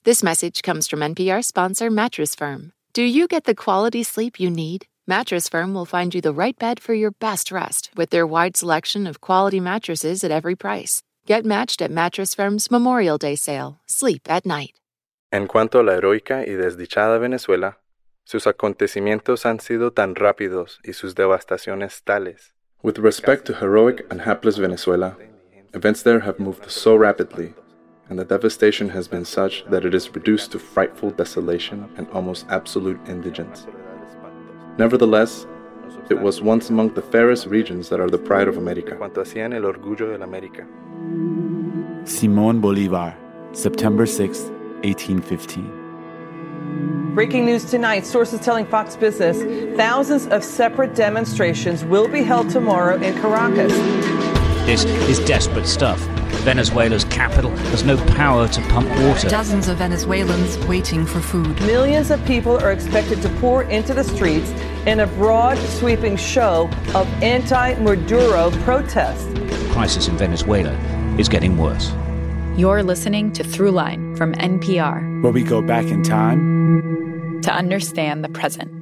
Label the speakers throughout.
Speaker 1: This message comes from NPR sponsor Mattress Firm. Do you get the quality sleep you need? Mattress Firm will find you the right bed for your best rest with their wide selection of quality mattresses at every price. Get matched at Mattress Firm's Memorial Day sale. Sleep at night.
Speaker 2: En cuanto a la heroica y desdichada Venezuela, sus acontecimientos han sido tan rápidos y sus devastaciones tales. With respect to heroic and hapless Venezuela, events there have moved so rapidly, and the devastation has been such that it is reduced to frightful desolation and almost absolute indigence. Nevertheless, it was once among the fairest regions that are the pride of America. Cuanto hacían el orgullo de la América.
Speaker 3: Simón Bolívar, September 6, 1815.
Speaker 4: Breaking news tonight, sources telling Fox Business thousands of separate demonstrations will be held tomorrow in Caracas.
Speaker 5: This is desperate stuff. Venezuela's capital has no power to pump water.
Speaker 6: Dozens of Venezuelans waiting for food.
Speaker 4: Millions of people are expected to pour into the streets in a broad, sweeping show of anti-Maduro protests.
Speaker 5: The crisis in Venezuela is getting worse.
Speaker 7: You're listening to Throughline from NPR,
Speaker 3: where we go back in time
Speaker 7: to understand the present.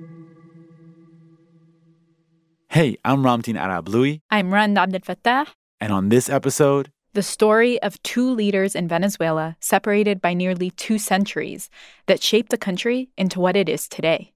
Speaker 3: Hey, I'm Ramtin Arablouei.
Speaker 7: I'm Rand Abdel Fattah.
Speaker 3: And on this episode,
Speaker 7: the story of two leaders in Venezuela separated by nearly 2 centuries that shaped the country into what it is today.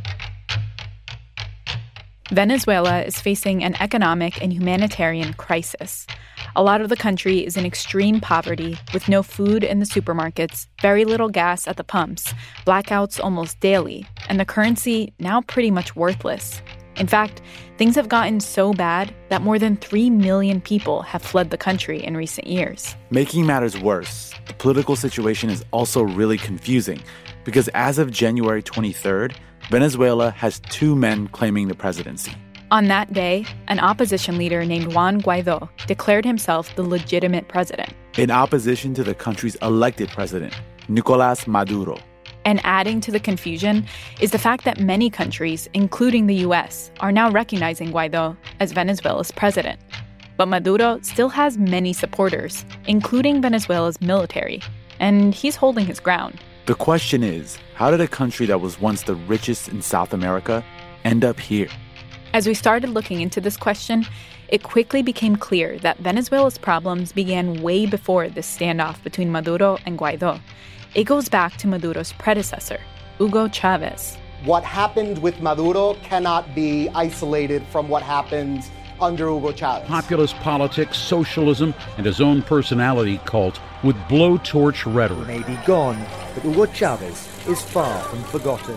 Speaker 7: Venezuela is facing an economic and humanitarian crisis. A lot of the country is in extreme poverty, with no food in the supermarkets, very little gas at the pumps, blackouts almost daily, and the currency now pretty much worthless. In fact, things have gotten so bad that more than 3 million people have fled the country in recent years.
Speaker 3: Making matters worse, the political situation is also really confusing because as of January 23rd, Venezuela has 2 men claiming the presidency.
Speaker 7: On that day, an opposition leader named Juan Guaidó declared himself the legitimate president.
Speaker 3: In opposition to the country's elected president, Nicolás Maduro.
Speaker 7: And adding to the confusion is the fact that many countries, including the U.S., are now recognizing Guaidó as Venezuela's president. But Maduro still has many supporters, including Venezuela's military, and he's holding his ground.
Speaker 3: The question is, how did a country that was once the richest in South America end up here?
Speaker 7: As we started looking into this question, it quickly became clear that Venezuela's problems began way before this standoff between Maduro and Guaidó. It goes back to Maduro's predecessor, Hugo Chavez.
Speaker 8: What happened with Maduro cannot be isolated from what happened under Hugo Chavez.
Speaker 9: Populist politics, socialism, and his own personality cult with blowtorch rhetoric.
Speaker 10: May be gone, but Hugo Chavez is far from forgotten.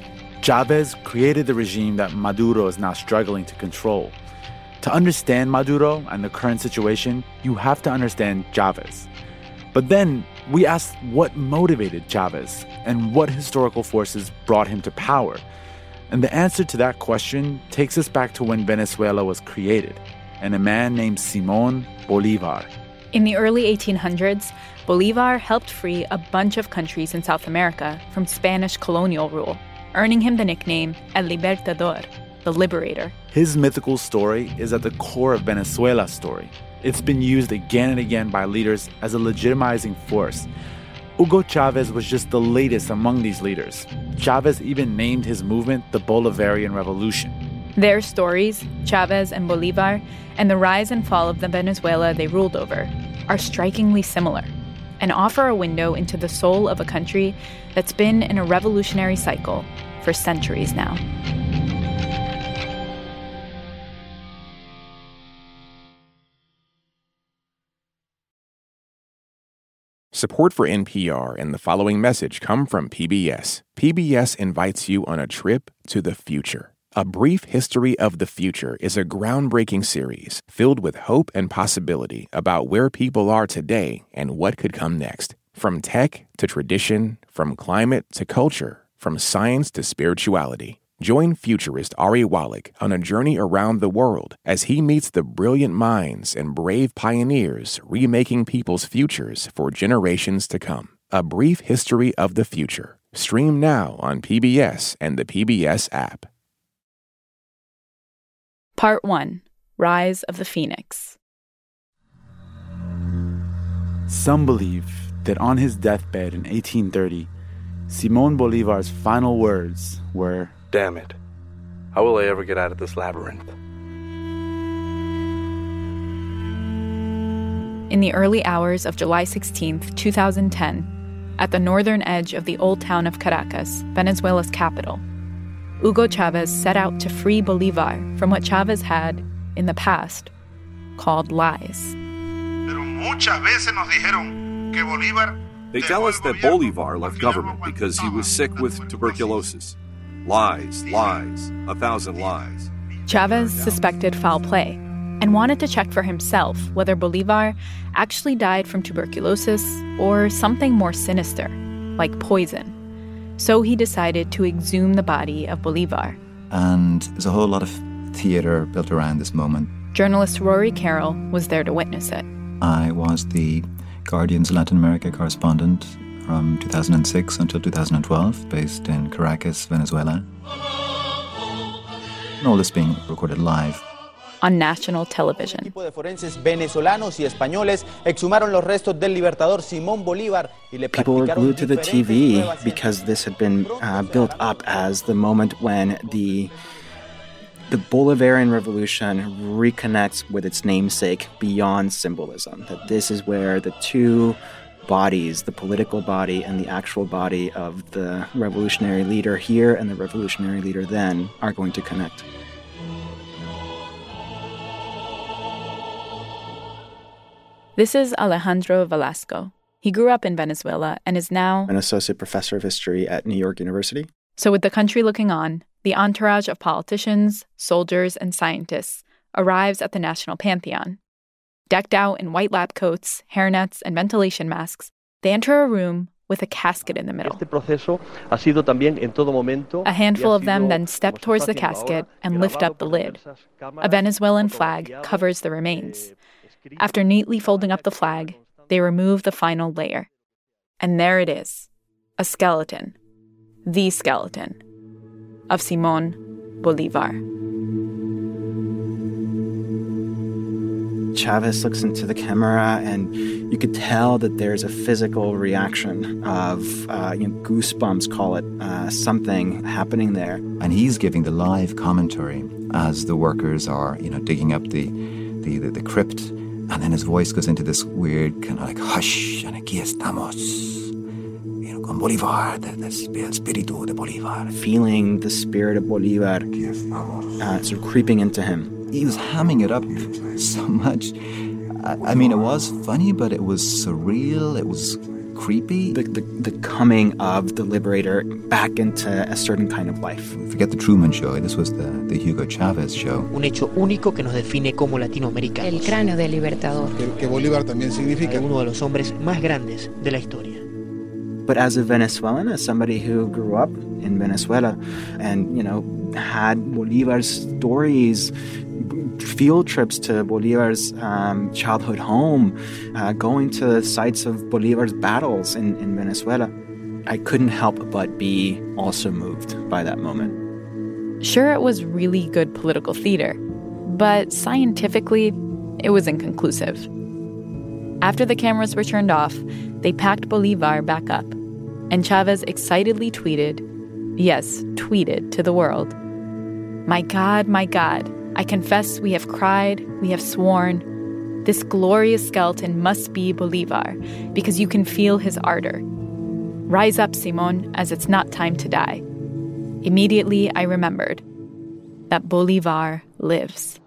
Speaker 3: Chavez created the regime that Maduro is now struggling to control. To understand Maduro and the current situation, you have to understand Chavez. But then we asked what motivated Chavez and what historical forces brought him to power. And the answer to that question takes us back to when Venezuela was created and a man named Simón Bolívar.
Speaker 7: In the early 1800s, Bolívar helped free a bunch of countries in South America from Spanish colonial rule, earning him the nickname El Libertador, the liberator.
Speaker 3: His mythical story is at the core of Venezuela's story. It's been used again and again by leaders as a legitimizing force. Hugo Chavez was just the latest among these leaders. Chavez even named his movement the Bolivarian Revolution.
Speaker 7: Their stories, Chavez and Bolívar, and the rise and fall of the Venezuela they ruled over, are strikingly similar and offer a window into the soul of a country that's been in a revolutionary cycle for centuries now.
Speaker 11: Support for NPR and the following message come from PBS. PBS invites you on a trip to the future. A Brief History of the Future is a groundbreaking series filled with hope and possibility about where people are today and what could come next. From tech to tradition, from climate to culture, from science to spirituality. Join futurist Ari Wallach on a journey around the world as he meets the brilliant minds and brave pioneers remaking people's futures for generations to come. A Brief History of the Future. Stream now on PBS and the PBS app.
Speaker 7: Part 1. Rise of the Phoenix.
Speaker 3: Some believe that on his deathbed in 1830, Simón Bolívar's final words were,
Speaker 2: "Damn it. How will I ever get out of this labyrinth?"
Speaker 7: In the early hours of July 16, 2010, at the northern edge of the old town of Caracas, Venezuela's capital, Hugo Chávez set out to free Bolívar from what Chávez had, in the past, called lies.
Speaker 12: They tell us that Bolívar left government because he was sick with tuberculosis. Lies, lies, 1,000 lies.
Speaker 7: Chávez suspected foul play and wanted to check for himself whether Bolívar actually died from tuberculosis or something more sinister, like poison. So he decided to exhume the body of Bolívar.
Speaker 13: And there's a whole lot of theater built around this moment.
Speaker 7: Journalist Rory Carroll was there to witness it.
Speaker 13: I was the Guardian's Latin America correspondent from 2006 until 2012, based in Caracas, Venezuela. And all this being recorded live.
Speaker 7: On national television.
Speaker 14: People were glued
Speaker 15: to the TV because this had been built up as the moment when the Bolivarian Revolution reconnects with its namesake beyond symbolism. That this is where the two bodies, the political body and the actual body of the revolutionary leader here and the revolutionary leader then, are going to connect.
Speaker 7: This is Alejandro Velasco. He grew up in Venezuela and is now
Speaker 15: an associate professor of history at New York University.
Speaker 7: So with the country looking on, the entourage of politicians, soldiers, and scientists arrives at the National Pantheon. Decked out in white lab coats, hairnets, and ventilation masks, they enter a room with a casket in the middle. A handful of them then step towards the casket and lift up the lid. A Venezuelan flag covers the remains. After neatly folding up the flag, they remove the final layer. And there it is, a skeleton, the skeleton, of Simón Bolívar.
Speaker 15: Chávez looks into the camera, and you could tell that there's a physical reaction of goosebumps, call it, something happening there.
Speaker 13: And he's giving the live commentary as the workers are, digging up the crypt. And then his voice goes into this weird kind of like, hush, and aquí estamos, con Bolívar, el espíritu de Bolívar.
Speaker 15: Feeling the spirit of Bolívar sort of creeping into him.
Speaker 13: He was hamming it up so much. I mean, it was funny, but it was surreal, it was creepy.
Speaker 15: The coming of the liberator back into a certain kind of life.
Speaker 13: Forget the Truman Show. This was the Hugo Chávez show.
Speaker 16: Un hecho único que nos define como latinoamericanos.
Speaker 17: El cráneo del libertador.
Speaker 18: Que Bolívar también significa.
Speaker 16: Uno de los hombres más grandes de la historia.
Speaker 15: But as a Venezuelan, as somebody who grew up in Venezuela and, had Bolívar's stories, field trips to Bolívar's childhood home, going to sites of Bolívar's battles in Venezuela, I couldn't help but be also moved by that moment.
Speaker 7: Sure, it was really good political theater, but scientifically, it was inconclusive. After the cameras were turned off, they packed Bolívar back up, and Chávez excitedly tweeted to the world, my God, I confess we have cried, we have sworn. This glorious skeleton must be Bolívar, because you can feel his ardor. Rise up, Simón, as it's not time to die. Immediately I remembered that Bolívar lives.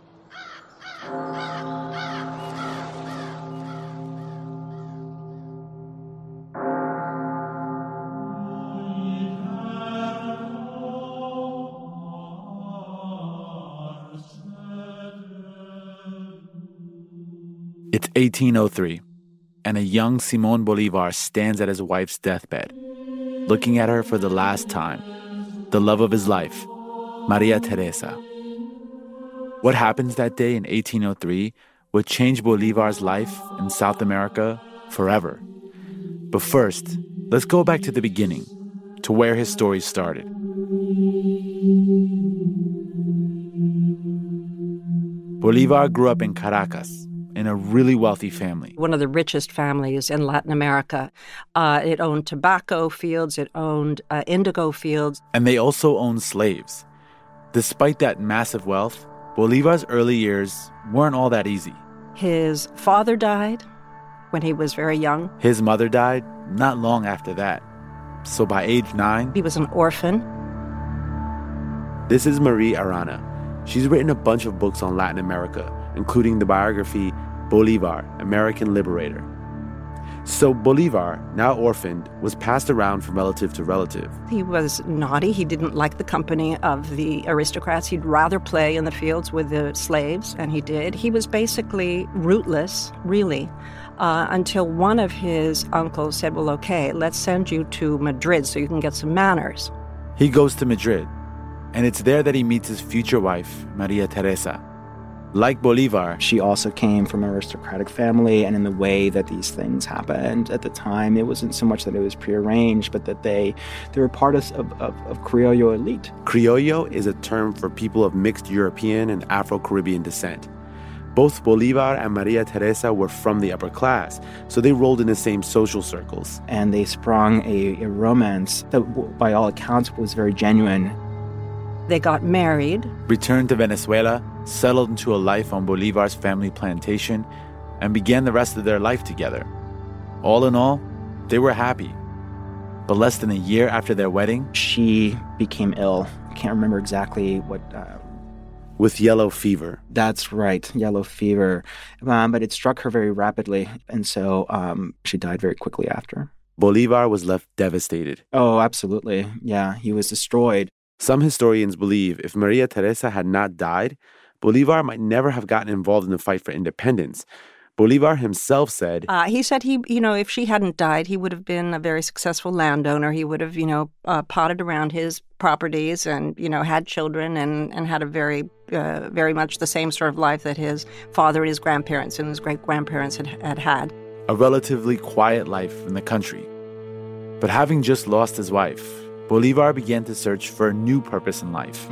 Speaker 3: It's 1803, and a young Simón Bolívar stands at his wife's deathbed, looking at her for the last time, the love of his life, Maria Teresa. What happens that day in 1803 would change Bolívar's life in South America forever. But first, let's go back to the beginning, to where his story started. Bolívar grew up in Caracas, in a really wealthy family.
Speaker 14: One of the richest families in Latin America. It owned tobacco fields, it owned indigo fields.
Speaker 3: And they also owned slaves. Despite that massive wealth, Bolivar's early years weren't all that easy.
Speaker 14: His father died when he was very young.
Speaker 3: His mother died not long after that. So by age 9...
Speaker 14: he was an orphan.
Speaker 17: This is Marie Arana. She's written a bunch of books on Latin America, including the biography Bolivar, American Liberator. So Bolivar, now orphaned, was passed around from relative to relative.
Speaker 14: He was naughty. He didn't like the company of the aristocrats. He'd rather play in the fields with the slaves, and he did. He was basically rootless, really, until one of his uncles said, well, okay, let's send you to Madrid so you can get some manners.
Speaker 3: He goes to Madrid, and it's there that he meets his future wife, Maria Teresa. Like Bolivar,
Speaker 15: she also came from an aristocratic family, and in the way that these things happened at the time, it wasn't so much that it was prearranged, but that they were part of Criollo elite.
Speaker 17: Criollo is a term for people of mixed European and Afro-Caribbean descent. Both Bolivar and Maria Teresa were from the upper class, so they rolled in the same social circles.
Speaker 15: And they sprung a romance that, by all accounts, was very genuine.
Speaker 14: They got married,
Speaker 3: returned to Venezuela, settled into a life on Bolivar's family plantation, and began the rest of their life together. All in all, they were happy. But less than a year after their wedding,
Speaker 15: she became ill. I can't remember exactly what...
Speaker 17: with yellow fever.
Speaker 15: That's right, yellow fever. But it struck her very rapidly, and so she died very quickly after.
Speaker 17: Bolivar was left devastated.
Speaker 15: Oh, absolutely. Yeah, he was destroyed.
Speaker 17: Some historians believe if Maria Teresa had not died, Bolivar might never have gotten involved in the fight for independence. Bolivar himself said...
Speaker 14: he said if she hadn't died, he would have been a very successful landowner. He would have, potted around his properties and, had children and had a very, very much the same sort of life that his father and his grandparents and his great-grandparents had.
Speaker 3: A relatively quiet life in the country. But having just lost his wife, Bolivar began to search for a new purpose in life.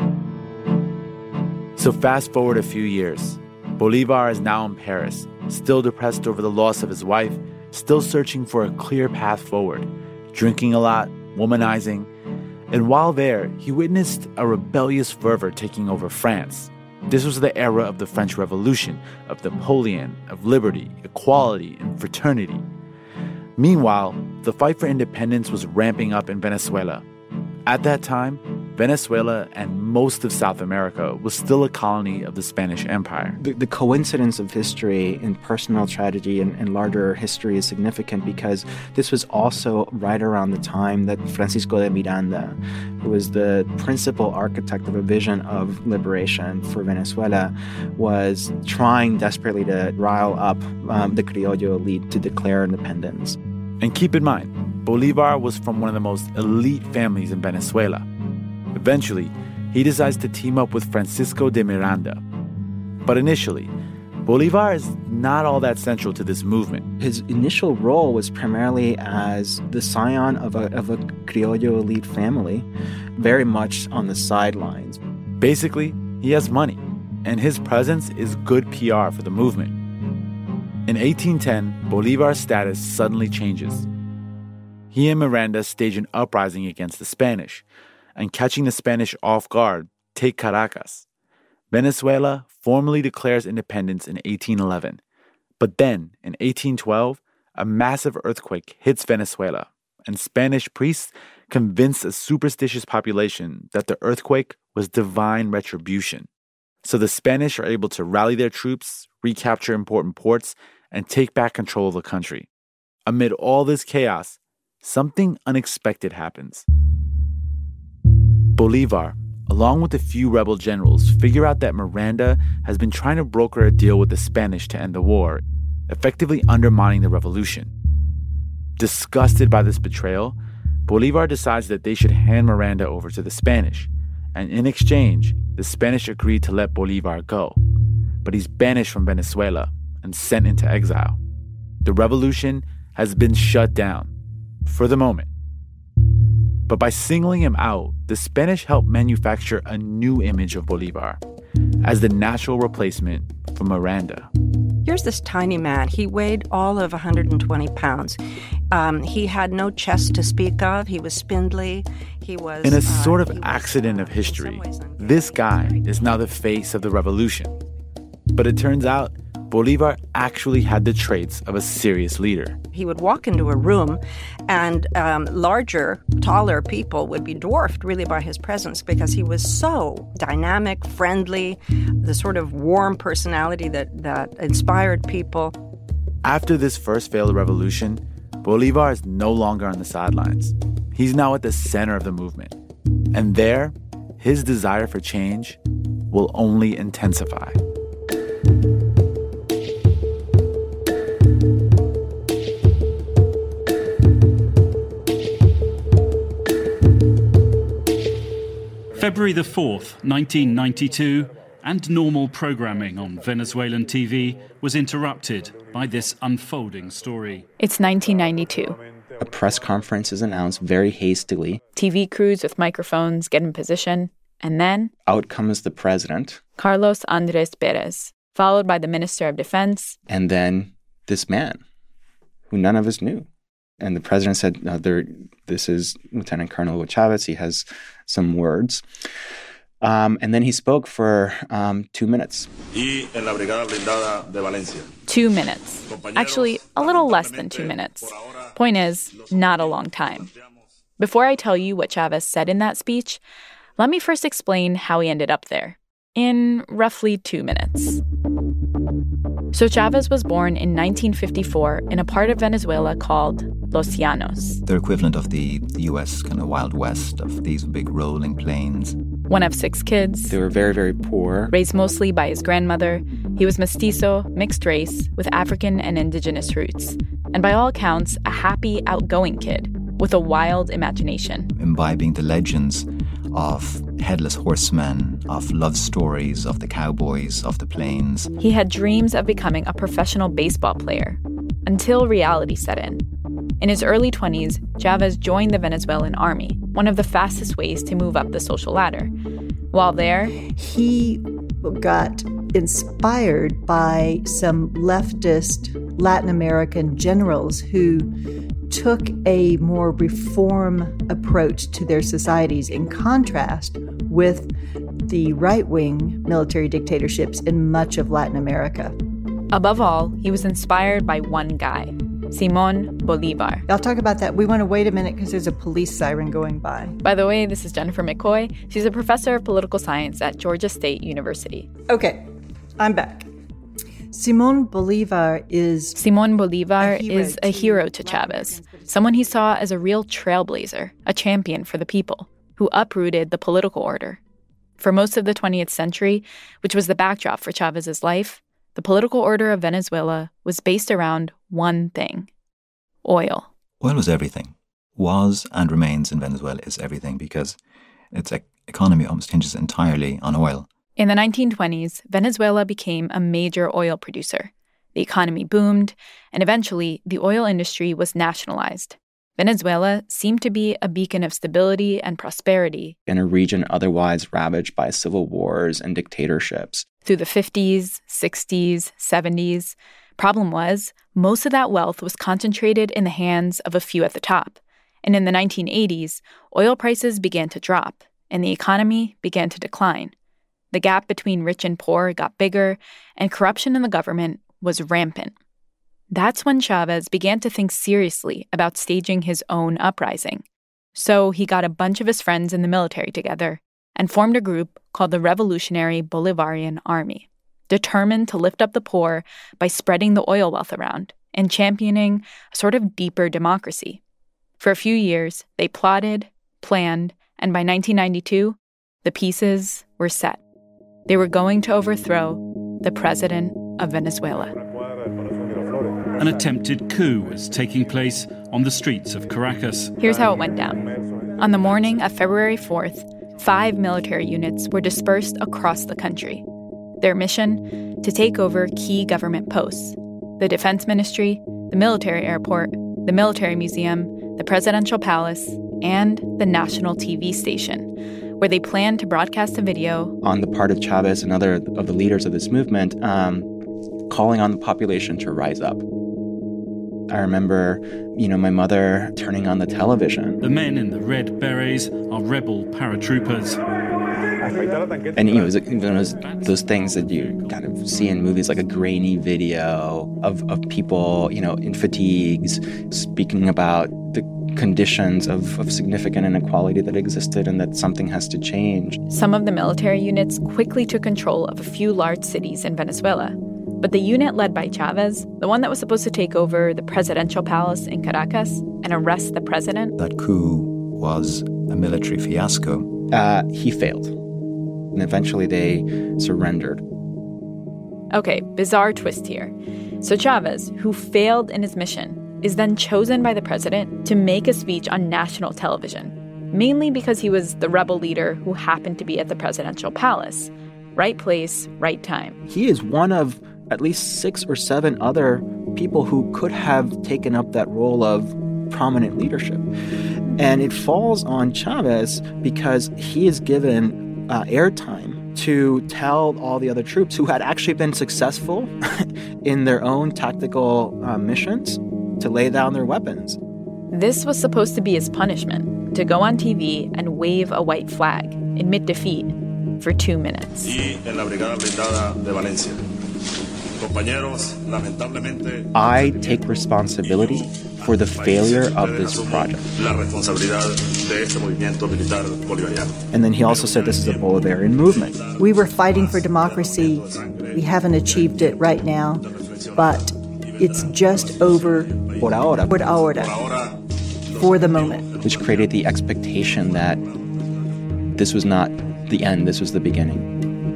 Speaker 3: So fast forward a few years. Bolivar is now in Paris, still depressed over the loss of his wife, still searching for a clear path forward, drinking a lot, womanizing. And while there, he witnessed a rebellious fervor taking over France. This was the era of the French Revolution, of Napoleon, of liberty, equality, and fraternity. Meanwhile, the fight for independence was ramping up in Venezuela. At that time, Venezuela and most of South America was still a colony of the Spanish Empire.
Speaker 15: The coincidence of history and personal tragedy and larger history is significant because this was also right around the time that Francisco de Miranda, who was the principal architect of a vision of liberation for Venezuela, was trying desperately to rile up the Criollo elite to declare independence.
Speaker 3: And keep in mind, Bolivar was from one of the most elite families in Venezuela. Eventually, he decides to team up with Francisco de Miranda. But initially, Bolivar is not all that central to this movement.
Speaker 15: His initial role was primarily as the scion of a Criollo elite family, very much on the sidelines.
Speaker 3: Basically, he has money, and his presence is good PR for the movement. In 1810, Bolivar's status suddenly changes. He and Miranda stage an uprising against the Spanish, and catching the Spanish off guard, take Caracas. Venezuela formally declares independence in 1811. But then, in 1812, a massive earthquake hits Venezuela, and Spanish priests convince a superstitious population that the earthquake was divine retribution. So the Spanish are able to rally their troops, recapture important ports, and take back control of the country. Amid all this chaos, something unexpected happens. Bolivar, along with a few rebel generals, figure out that Miranda has been trying to broker a deal with the Spanish to end the war, effectively undermining the revolution. Disgusted by this betrayal, Bolivar decides that they should hand Miranda over to the Spanish, and in exchange, the Spanish agree to let Bolivar go. But he's banished from Venezuela and sent into exile. The revolution has been shut down, for the moment. But by singling him out, the Spanish helped manufacture a new image of Bolivar as the natural replacement for Miranda.
Speaker 14: Here's this tiny man. He weighed all of 120 pounds. He had no chest to speak of. He was spindly. He was...
Speaker 3: In a sort of accident of history, this guy is now the face of the revolution. But it turns out Bolívar actually had the traits of a serious leader.
Speaker 14: He would walk into a room and larger, taller people would be dwarfed really by his presence because he was so dynamic, friendly, the sort of warm personality that inspired people.
Speaker 3: After this first failed revolution, Bolívar is no longer on the sidelines. He's now at the center of the movement. And there, his desire for change will only intensify.
Speaker 9: February the 4th, 1992, and normal programming on Venezuelan TV was interrupted by this unfolding story.
Speaker 7: It's 1992.
Speaker 15: A press conference is announced very hastily.
Speaker 7: TV crews with microphones get in position, and then...
Speaker 15: out comes the president.
Speaker 7: Carlos Andrés Pérez, followed by the Minister of Defense.
Speaker 15: And then this man, who none of us knew. And the president said, this is Lieutenant Colonel Hugo Chavez. He has some words. And then he spoke for 2 minutes.
Speaker 7: 2 minutes. Actually, a little less than 2 minutes. Point is, not a long time. Before I tell you what Chavez said in that speech, let me first explain how he ended up there. In roughly 2 minutes. So Chavez was born in 1954 in a part of Venezuela called Los Llanos.
Speaker 13: They're equivalent of the U.S. kind of Wild West, of these big rolling plains.
Speaker 7: One of 6 kids.
Speaker 15: They were very, very poor.
Speaker 7: Raised mostly by his grandmother. He was mestizo, mixed race, with African and indigenous roots. And by all accounts, a happy, outgoing kid with a wild imagination.
Speaker 13: Imbibing the legends of headless horsemen, of love stories, of the cowboys, of the plains.
Speaker 7: He had dreams of becoming a professional baseball player until reality set in. In his early 20s, Chavez joined the Venezuelan army, one of the fastest ways to move up the social ladder. While there,
Speaker 19: he got inspired by some leftist Latin American generals who took a more reform approach to their societies in contrast with the right-wing military dictatorships in much of Latin America.
Speaker 7: Above all, he was inspired by one guy, Simón Bolívar.
Speaker 19: I'll talk about that. We want to wait a minute because there's a police siren going by.
Speaker 7: By the way, this is Jennifer McCoy. She's a professor of political science at Georgia State University.
Speaker 19: Okay, I'm back. Simón Bolívar is
Speaker 7: a hero to Chavez, someone he saw as a real trailblazer, a champion for the people, who uprooted the political order. For most of the 20th century, which was the backdrop for Chavez's life, the political order of Venezuela was based around one thing: oil.
Speaker 13: Oil was everything. Was and remains in Venezuela is everything because its economy almost hinges entirely on oil.
Speaker 7: In the 1920s, Venezuela became a major oil producer. The economy boomed, and eventually the oil industry was nationalized. Venezuela seemed to be a beacon of stability and prosperity
Speaker 15: in a region otherwise ravaged by civil wars and dictatorships.
Speaker 7: Through the 50s, 60s, 70s, problem was most of that wealth was concentrated in the hands of a few at the top. And in the 1980s, oil prices began to drop, and the economy began to decline. The gap between rich and poor got bigger, and corruption in the government was rampant. That's when Chavez began to think seriously about staging his own uprising. So he got a bunch of his friends in the military together and formed a group called the Revolutionary Bolivarian Army, determined to lift up the poor by spreading the oil wealth around and championing a sort of deeper democracy. For a few years, they plotted, planned, and by 1992, the pieces were set. They were going to overthrow the president of Venezuela.
Speaker 9: An attempted coup was taking place on the streets of Caracas.
Speaker 7: Here's how it went down. On the morning of February 4th, 5 military units were dispersed across the country. Their mission? To take over key government posts: the Defense Ministry, the military airport, the military museum, the presidential palace, and the national TV station, where they planned to broadcast a video
Speaker 15: on the part of Chavez and other of the leaders of this movement, calling on the population to rise up. I remember, my mother turning on the television.
Speaker 9: The men in the red berets are rebel paratroopers.
Speaker 15: And it was those things that you kind of see in movies, like a grainy video of people, in fatigues, speaking about the conditions of significant inequality that existed and that something has to change.
Speaker 7: Some of the military units quickly took control of a few large cities in Venezuela. But the unit led by Chavez, the one that was supposed to take over the presidential palace in Caracas and arrest the president,
Speaker 13: that coup was a military fiasco.
Speaker 15: He failed. And eventually they surrendered.
Speaker 7: Okay, bizarre twist here. So Chavez, who failed in his mission, is then chosen by the president to make a speech on national television, mainly because he was the rebel leader who happened to be at the presidential palace. Right place, right time.
Speaker 15: He is one of at least 6 or 7 other people who could have taken up that role of prominent leadership. And it falls on Chavez because he is given airtime to tell all the other troops who had actually been successful in their own tactical missions to lay down their weapons.
Speaker 7: This was supposed to be his punishment, to go on TV and wave a white flag, admit defeat, for 2 minutes.
Speaker 15: I take responsibility for the failure of this project. And then he also said this is a Bolivarian movement.
Speaker 19: We were fighting for democracy. We haven't achieved it right now, but it's just over
Speaker 15: por ahora,
Speaker 19: for the moment.
Speaker 15: Which created the expectation that this was not the end, this was the beginning.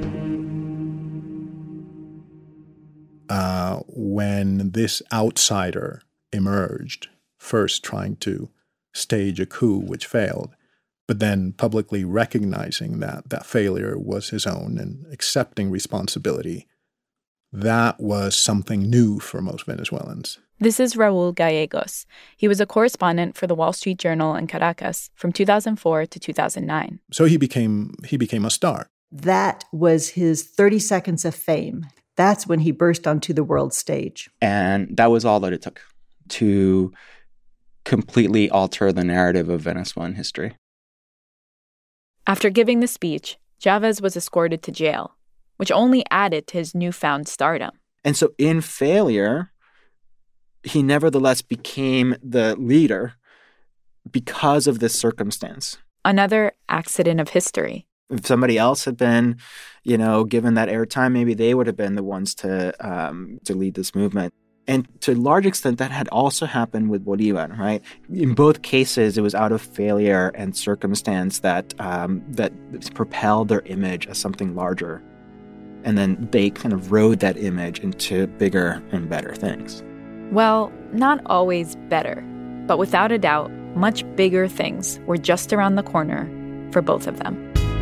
Speaker 20: When this outsider emerged, first trying to stage a coup which failed, but then publicly recognizing that that failure was his own and accepting responsibility, that was something new for most Venezuelans.
Speaker 7: This is Raul Gallegos. He was a correspondent for the Wall Street Journal in Caracas from 2004 to 2009.
Speaker 20: So he became a star.
Speaker 19: That was his 30 seconds of fame. That's when he burst onto the world stage.
Speaker 15: And that was all that it took to completely alter the narrative of Venezuelan history.
Speaker 7: After giving the speech, Chavez was escorted to jail, which only added to his newfound stardom.
Speaker 15: And so in failure, he nevertheless became the leader because of this circumstance.
Speaker 7: Another accident of history.
Speaker 15: If somebody else had been, given that airtime, maybe they would have been the ones to lead this movement. And to a large extent, that had also happened with Bolivar, right? In both cases, it was out of failure and circumstance that propelled their image as something larger. And then they kind of rode that image into bigger and better things.
Speaker 7: Well, not always better, but without a doubt, much bigger things were just around the corner for both of them.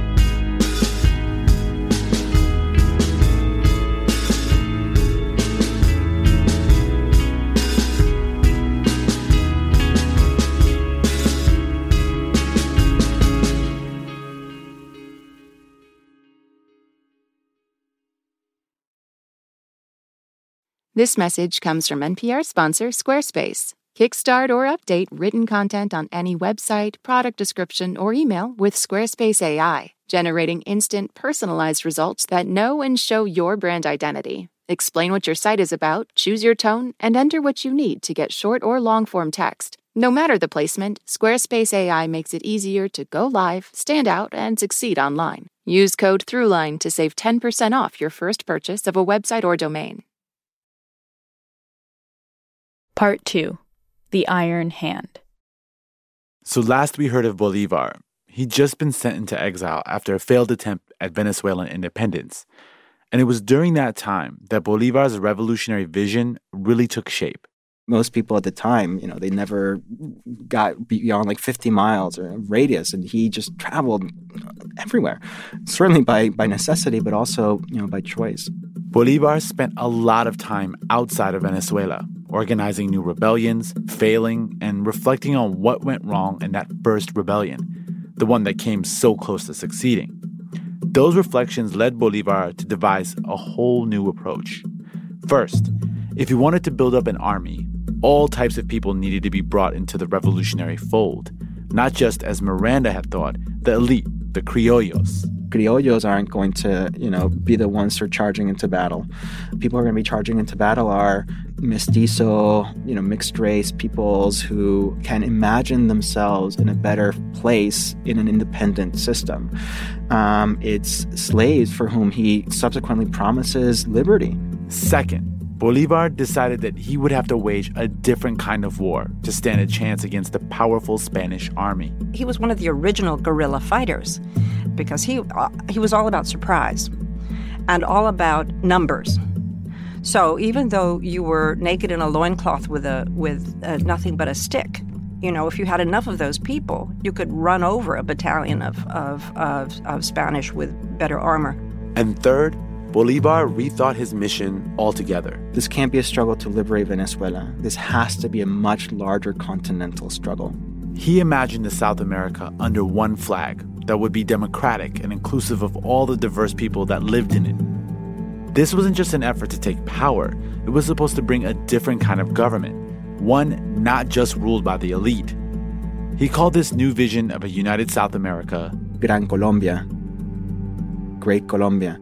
Speaker 1: This message comes from NPR sponsor Squarespace. Kickstart or update written content on any website, product description, or email with Squarespace AI, generating instant, personalized results that know and show your brand identity. Explain what your site is about, choose your tone, and enter what you need to get short or long-form text. No matter the placement, Squarespace AI makes it easier to go live, stand out, and succeed online. Use code THROUGHLINE to save 10% off your first purchase of a website or domain.
Speaker 7: Part 2. The Iron Hand.
Speaker 3: So last we heard of Bolivar, he'd just been sent into exile after a failed attempt at Venezuelan independence. And it was during that time that Bolivar's revolutionary vision really took shape.
Speaker 15: Most people at the time, they never got beyond 50 miles or radius, and he just traveled everywhere, certainly by necessity, but also, by choice.
Speaker 3: Bolivar spent a lot of time outside of Venezuela, organizing new rebellions, failing, and reflecting on what went wrong in that first rebellion, the one that came so close to succeeding. Those reflections led Bolivar to devise a whole new approach, First, if you wanted to build up an army, all types of people needed to be brought into the revolutionary fold, not just, as Miranda had thought, the elite, the criollos.
Speaker 15: Criollos aren't going to, be the ones who are charging into battle. People who are going to be charging into battle are mestizo, mixed race peoples who can imagine themselves in a better place in an independent system. It's slaves for whom he subsequently promises liberty.
Speaker 3: Second, Bolivar decided that he would have to wage a different kind of war to stand a chance against the powerful Spanish army.
Speaker 14: He was one of the original guerrilla fighters because he was all about surprise and all about numbers. So even though you were naked in a loincloth with nothing but a stick, if you had enough of those people, you could run over a battalion of Spanish with better armor.
Speaker 3: And third, Bolivar rethought his mission altogether.
Speaker 15: This can't be a struggle to liberate Venezuela. This has to be a much larger continental struggle.
Speaker 3: He imagined a South America under one flag that would be democratic and inclusive of all the diverse people that lived in it. This wasn't just an effort to take power. It was supposed to bring a different kind of government, one not just ruled by the elite. He called this new vision of a united South America
Speaker 15: Gran Colombia, Great Colombia.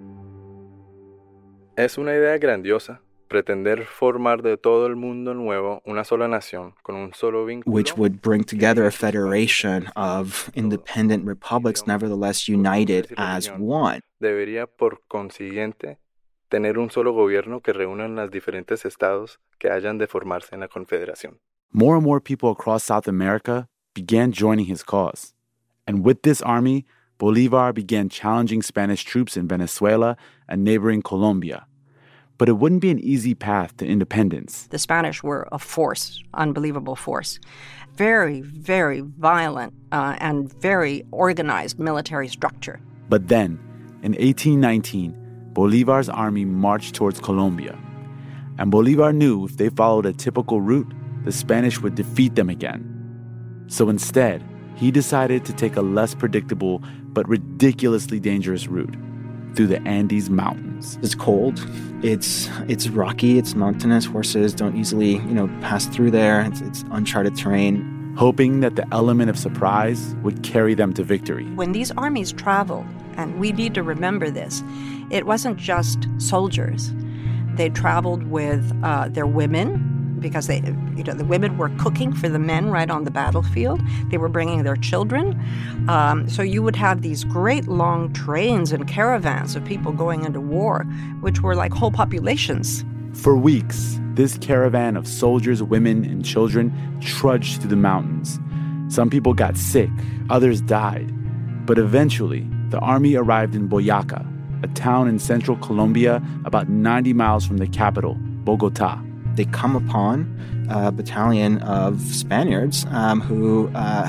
Speaker 2: Es una idea grandiosa pretender formar de todo el mundo nuevo una sola nación con un solo vínculo,
Speaker 15: which would bring together a federation of independent republics, nevertheless united as one.
Speaker 2: Debería, por consiguiente, tener un solo gobierno que reúna los diferentes estados que hayan de formarse en la confederación.
Speaker 3: More and more people across South America began joining his cause. And with this army, Bolivar began challenging Spanish troops in Venezuela and neighboring Colombia. But it wouldn't be an easy path to independence.
Speaker 14: The Spanish were a force, unbelievable force. Very, very violent and very organized military structure.
Speaker 3: But then, in 1819, Bolivar's army marched towards Colombia. And Bolivar knew if they followed a typical route, the Spanish would defeat them again. So instead, he decided to take a less predictable but ridiculously dangerous route through the Andes Mountains.
Speaker 15: It's cold. It's rocky. It's mountainous. Horses don't easily, pass through there. It's uncharted terrain.
Speaker 3: Hoping that the element of surprise would carry them to victory.
Speaker 14: When these armies traveled, and we need to remember this, it wasn't just soldiers. They traveled with their women, because the women were cooking for the men right on the battlefield. They were bringing their children. So you would have these great long trains and caravans of people going into war, which were like whole populations.
Speaker 3: For weeks, this caravan of soldiers, women, and children trudged through the mountains. Some people got sick, others died. But eventually, the army arrived in Boyaca, a town in central Colombia about 90 miles from the capital, Bogota.
Speaker 15: They come upon a battalion of Spaniards who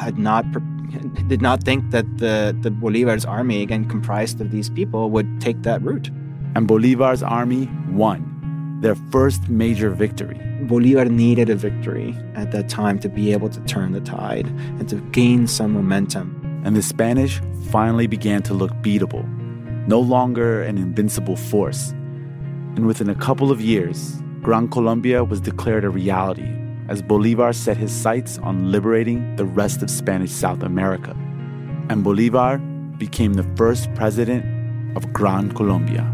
Speaker 15: did not think that the Bolivar's army, again comprised of these people, would take that route.
Speaker 3: And Bolivar's army won, their first major victory.
Speaker 15: Bolivar needed a victory at that time to be able to turn the tide and to gain some momentum.
Speaker 3: And the Spanish finally began to look beatable, no longer an invincible force. And within a couple of years, Gran Colombia was declared a reality as Bolivar set his sights on liberating the rest of Spanish South America. And Bolivar became the first president of Gran Colombia.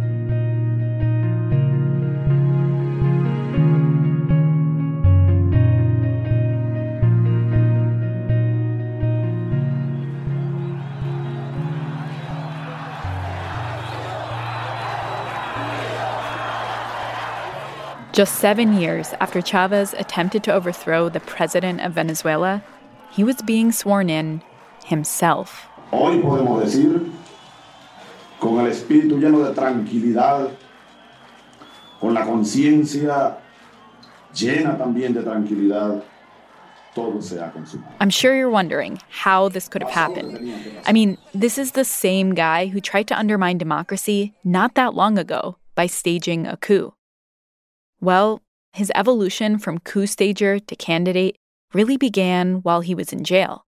Speaker 7: Just 7 years after Chavez attempted to overthrow the president of Venezuela, he was being sworn in himself.
Speaker 21: Hoy podemos decir, con el espíritu lleno de tranquilidad, con la conciencia llena también de tranquilidad, todo se ha consumado.
Speaker 7: I'm sure you're wondering how this could have happened. I mean, this is the same guy who tried to undermine democracy not that long ago by staging a coup. Well, his evolution from coup stager to candidate really began while he was in jail.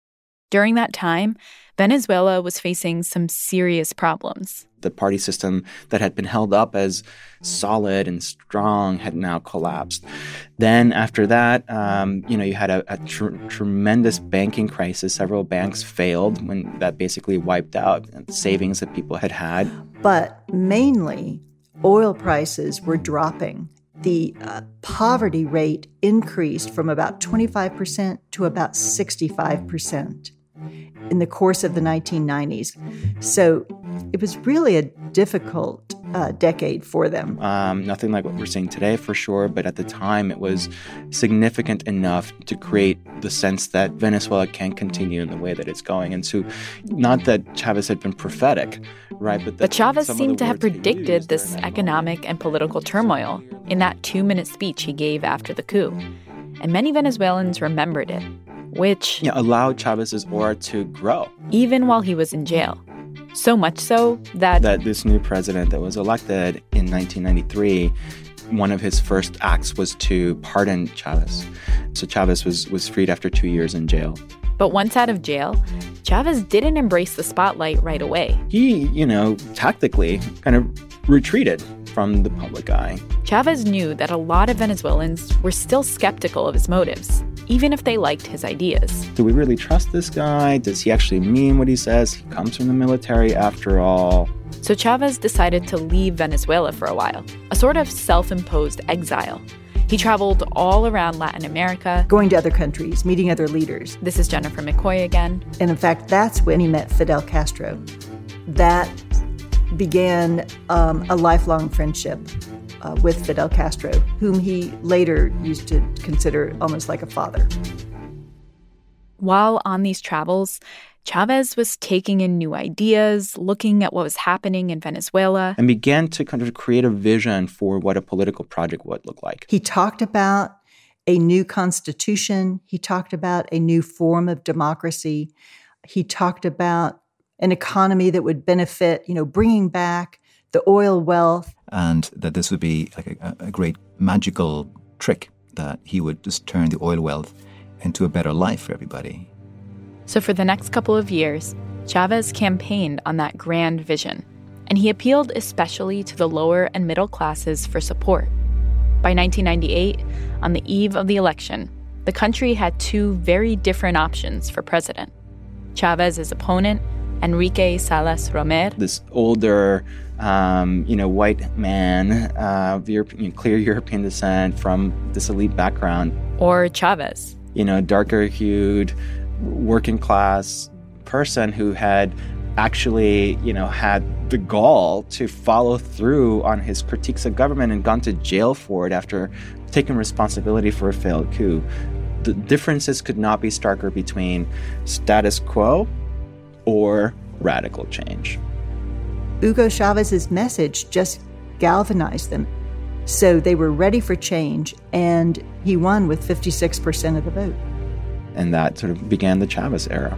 Speaker 7: During that time, Venezuela was facing some serious problems.
Speaker 15: The party system that had been held up as solid and strong had now collapsed. Then after that, you had a tremendous banking crisis. Several banks failed when that basically wiped out savings that people had had.
Speaker 19: But mainly, oil prices were dropping. The poverty rate increased from about 25% to about 65% in the course of the 1990s. So it was really a difficult decade for them.
Speaker 15: Nothing like what we're seeing today, for sure, but at the time it was significant enough to create the sense that Venezuela can continue in the way that it's going. And so, not that Chavez had been prophetic, right?
Speaker 7: But Chavez seemed to have predicted this economic and political turmoil in that 2-minute speech he gave after the coup. And many Venezuelans remembered it, which
Speaker 15: allowed Chavez's aura to grow.
Speaker 7: Even while he was in jail. So much so that
Speaker 15: this new president that was elected in 1993, one of his first acts was to pardon Chavez. So Chavez was freed after 2 years in jail.
Speaker 7: But once out of jail, Chavez didn't embrace the spotlight right away.
Speaker 15: He, tactically kind of retreated from the public eye.
Speaker 7: Chavez knew that a lot of Venezuelans were still skeptical of his motives, even if they liked his ideas.
Speaker 15: Do we really trust this guy? Does he actually mean what he says? He comes from the military after all.
Speaker 7: So Chavez decided to leave Venezuela for a while, a sort of self-imposed exile. He traveled all around Latin America.
Speaker 19: Going to other countries, meeting other leaders.
Speaker 7: This is Jennifer McCoy again.
Speaker 19: And in fact, that's when he met Fidel Castro. That began a lifelong friendship with Fidel Castro, whom he later used to consider almost like a father.
Speaker 7: While on these travels, Chavez was taking in new ideas, looking at what was happening in Venezuela.
Speaker 15: And began to kind of create a vision for what a political project would look like.
Speaker 19: He talked about a new constitution. He talked about a new form of democracy. He talked about an economy that would benefit, bringing back the oil wealth.
Speaker 13: And that this would be like a great magical trick, that he would just turn the oil wealth into a better life for everybody.
Speaker 7: So for the next couple of years, Chavez campaigned on that grand vision, and he appealed especially to the lower and middle classes for support. By 1998, on the eve of the election, the country had two very different options for president. Chavez's opponent, Enrique Salas Romer.
Speaker 15: This older, white man of clear European descent from this elite background.
Speaker 7: Or Chavez.
Speaker 15: Darker-hued, working-class person who had actually, had the gall to follow through on his critiques of government and gone to jail for it after taking responsibility for a failed coup. The differences could not be starker between status quo or radical change.
Speaker 19: Hugo Chavez's message just galvanized them. So they were ready for change, and he won with 56% of the vote.
Speaker 15: And that sort of began the Chavez era.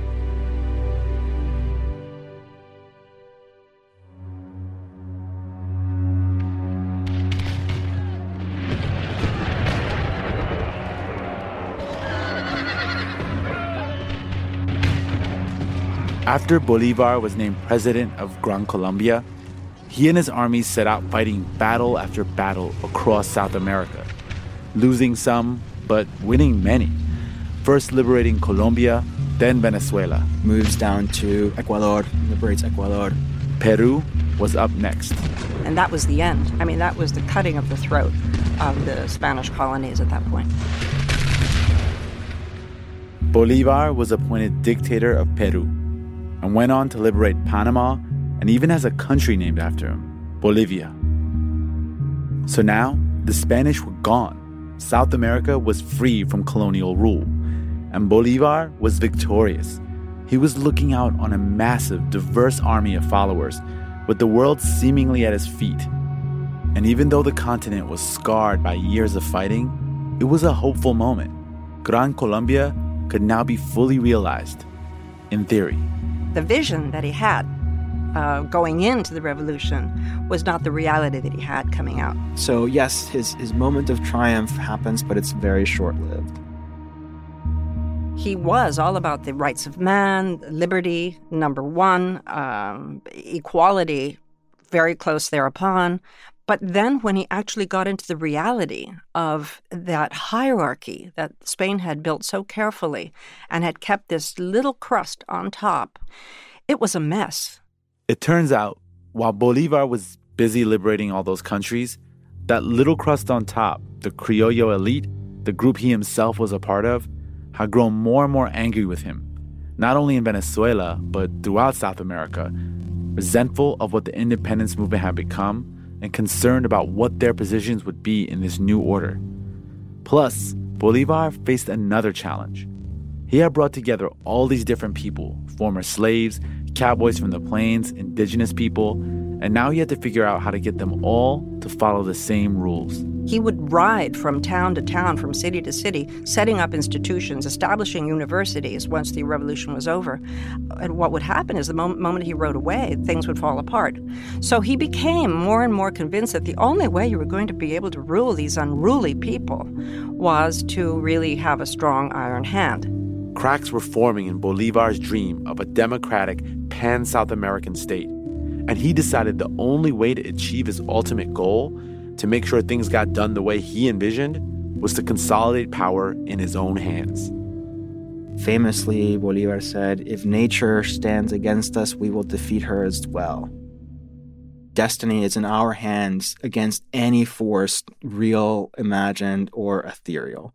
Speaker 3: After Bolivar was named president of Gran Colombia, he and his army set out fighting battle after battle across South America, losing some, but winning many. First liberating Colombia, then Venezuela.
Speaker 15: Moves down to Ecuador, liberates Ecuador.
Speaker 3: Peru was up next.
Speaker 14: And that was the end. I mean, that was the cutting of the throat of the Spanish colonies at that point.
Speaker 3: Bolivar was appointed dictator of Peru and went on to liberate Panama and even has a country named after him, Bolivia. So now, the Spanish were gone. South America was free from colonial rule, and Bolivar was victorious. He was looking out on a massive, diverse army of followers, with the world seemingly at his feet. And even though the continent was scarred by years of fighting, it was a hopeful moment. Gran Colombia could now be fully realized, in theory.
Speaker 14: The vision that he had going into the revolution was not the reality that he had coming out.
Speaker 15: So yes, his moment of triumph happens, but it's very short-lived.
Speaker 14: He was all about the rights of man, liberty, number one, equality, very close thereupon. But then when he actually got into the reality of that hierarchy that Spain had built so carefully and had kept this little crust on top, it was a mess.
Speaker 3: It turns out, while Bolivar was busy liberating all those countries, that little crust on top, the Criollo elite, the group he himself was a part of, had grown more and more angry with him, not only in Venezuela, but throughout South America, resentful of what the independence movement had become and concerned about what their positions would be in this new order. Plus, Bolivar faced another challenge. He had brought together all these different people, former slaves, cowboys from the plains, indigenous people, and now he had to figure out how to get them all to follow the same rules.
Speaker 14: He would ride from town to town, from city to city, setting up institutions, establishing universities once the revolution was over. And what would happen is the moment he rode away, things would fall apart. So he became more and more convinced that the only way you were going to be able to rule these unruly people was to really have a strong iron hand.
Speaker 3: Cracks were forming in Bolivar's dream of a democratic, pan-South American state. And he decided the only way to achieve his ultimate goal, to make sure things got done the way he envisioned, was to consolidate power in his own hands.
Speaker 15: Famously, Bolivar said, "If nature stands against us, we will defeat her as well." Destiny is in our hands against any force, real, imagined, or ethereal.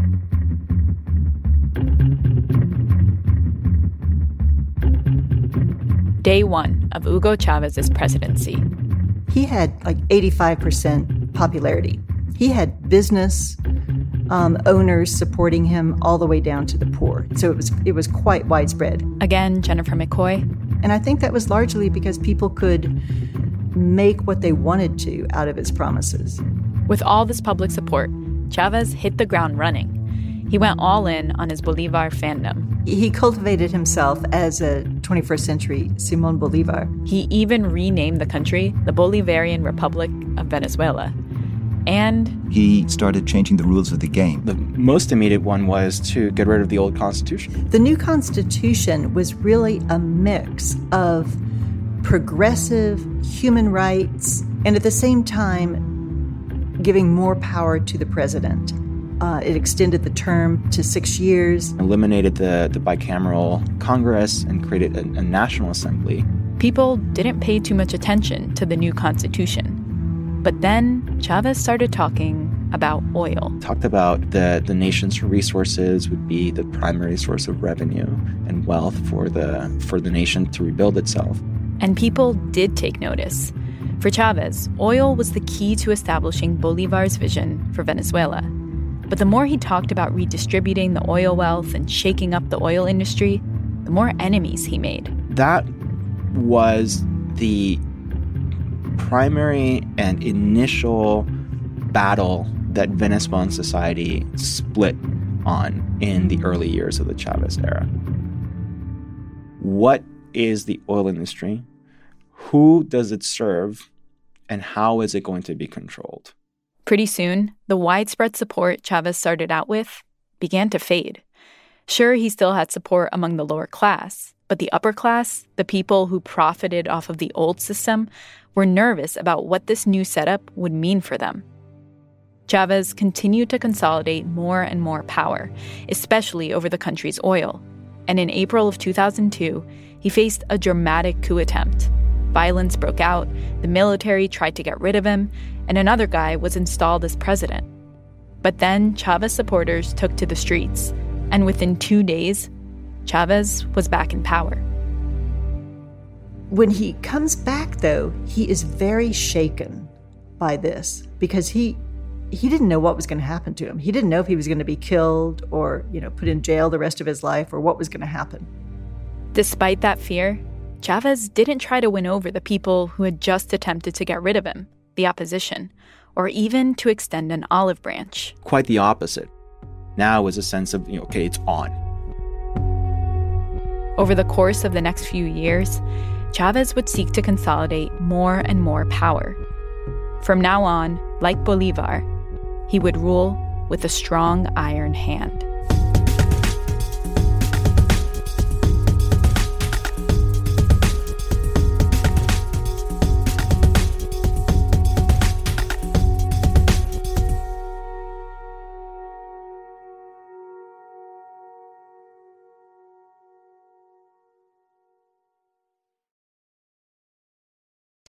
Speaker 7: Day one of Hugo Chávez's presidency.
Speaker 19: He had like 85% popularity. He had business owners supporting him all the way down to the poor. So it was quite widespread.
Speaker 7: Again, Jennifer McCoy.
Speaker 19: And I think that was largely because people could make what they wanted to out of his promises.
Speaker 7: With all this public support, Chávez hit the ground running. He went all in on his Bolivar fandom.
Speaker 19: He cultivated himself as a 21st century Simón Bolívar.
Speaker 7: He even renamed the country the Bolivarian Republic of Venezuela. And
Speaker 13: he started changing the rules of the game.
Speaker 15: The most immediate one was to get rid of the old constitution.
Speaker 19: The new constitution was really a mix of progressive human rights and at the same time giving more power to the president. It extended the term to 6 years.
Speaker 15: Eliminated the bicameral Congress and created a national assembly.
Speaker 7: People didn't pay too much attention to the new constitution. But then Chávez started talking about oil.
Speaker 15: Talked about the nation's resources would be the primary source of revenue and wealth for the nation to rebuild itself.
Speaker 7: And people did take notice. For Chávez, oil was the key to establishing Bolívar's vision for Venezuela. But the more he talked about redistributing the oil wealth and shaking up the oil industry, the more enemies he made.
Speaker 15: That was the primary and initial battle that Venezuelan society split on in the early years of the Chávez era. What is the oil industry? Who does it serve? And how is it going to be controlled?
Speaker 7: Pretty soon, the widespread support Chávez started out with began to fade. Sure, he still had support among the lower class, but the upper class, the people who profited off of the old system, were nervous about what this new setup would mean for them. Chávez continued to consolidate more and more power, especially over the country's oil. And in April of 2002, he faced a dramatic coup attempt. Violence broke out, the military tried to get rid of him, and another guy was installed as president. But then Chávez supporters took to the streets, and within 2 days, Chávez was back in power.
Speaker 19: When he comes back, though, he is very shaken by this because he didn't know what was going to happen to him. He didn't know if he was going to be killed or, put in jail the rest of his life or what was going to happen.
Speaker 7: Despite that fear, Chávez didn't try to win over the people who had just attempted to get rid of him, the opposition, or even to extend an olive branch.
Speaker 15: Quite the opposite. Now is a sense of, okay, it's on.
Speaker 7: Over the course of the next few years, Chávez would seek to consolidate more and more power. From now on, like Bolívar, he would rule with a strong iron hand.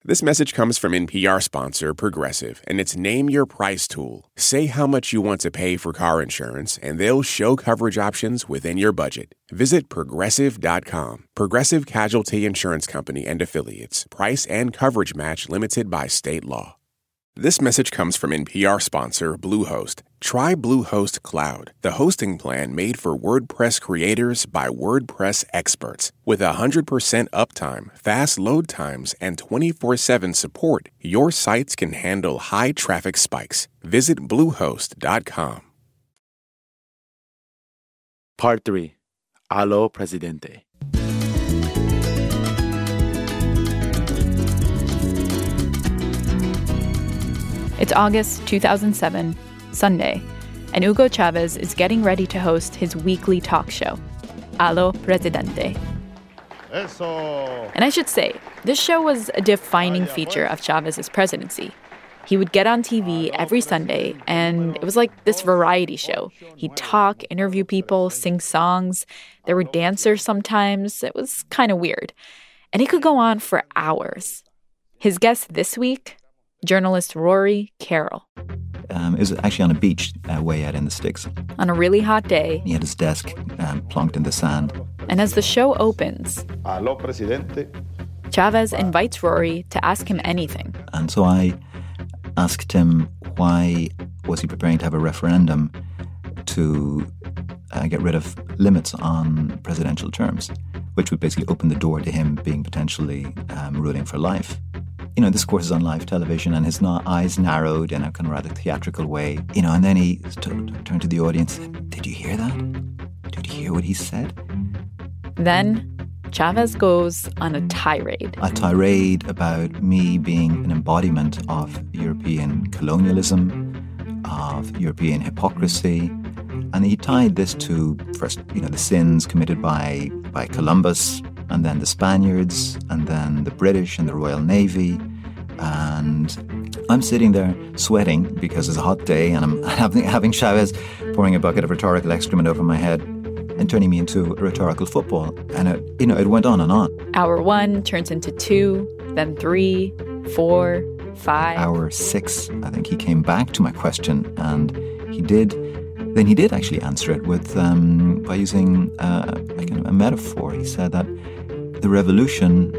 Speaker 11: This message comes from NPR sponsor Progressive and its Name Your Price tool. Say how much you want to pay for car insurance, and they'll show coverage options within your budget. Visit Progressive.com. Progressive Casualty Insurance Company and Affiliates. Price and coverage match limited by state law. This message comes from NPR sponsor Bluehost. Try Bluehost Cloud, the hosting plan made for WordPress creators by WordPress experts. With 100% uptime, fast load times, and 24/7 support, your sites can handle high traffic spikes. Visit Bluehost.com.
Speaker 3: Part 3. Aló, Presidente.
Speaker 7: It's August 2007, Sunday, and Hugo Chavez is getting ready to host his weekly talk show, Aló, Presidente. And I should say, this show was a defining feature of Chavez's presidency. He would get on TV every Sunday, and it was like this variety show. He'd talk, interview people, sing songs. There were dancers sometimes. It was kind of weird. And he could go on for hours. His guest this week, journalist Rory Carroll.
Speaker 13: It was actually on a beach way out in the sticks.
Speaker 7: On a really hot day.
Speaker 13: He had his desk plonked in the sand.
Speaker 7: And as the show opens,
Speaker 21: Aló, Presidente.
Speaker 7: Chavez invites Rory to ask him anything.
Speaker 13: And so I asked him why was he preparing to have a referendum to get rid of limits on presidential terms, which would basically open the door to him being potentially ruling for life. You know, this course is on live television, and his eyes narrowed in a kind of rather theatrical way. You know, and then he turned to the audience. Did you hear that? Did you hear what he said?
Speaker 7: Then Chavez goes on a tirade.
Speaker 13: A tirade about me being an embodiment of European colonialism, of European hypocrisy. And he tied this to, first, you know, the sins committed by Columbus, and then the Spaniards, and then the British and the Royal Navy. And I'm sitting there sweating because it's a hot day, and I'm having Chavez pouring a bucket of rhetorical excrement over my head and turning me into a rhetorical football. And it went on and on.
Speaker 7: Hour 1 turns into 2, then 3, 4, 5.
Speaker 13: Hour 6, I think he came back to my question, and he did actually answer it with by using a metaphor. He said that the revolution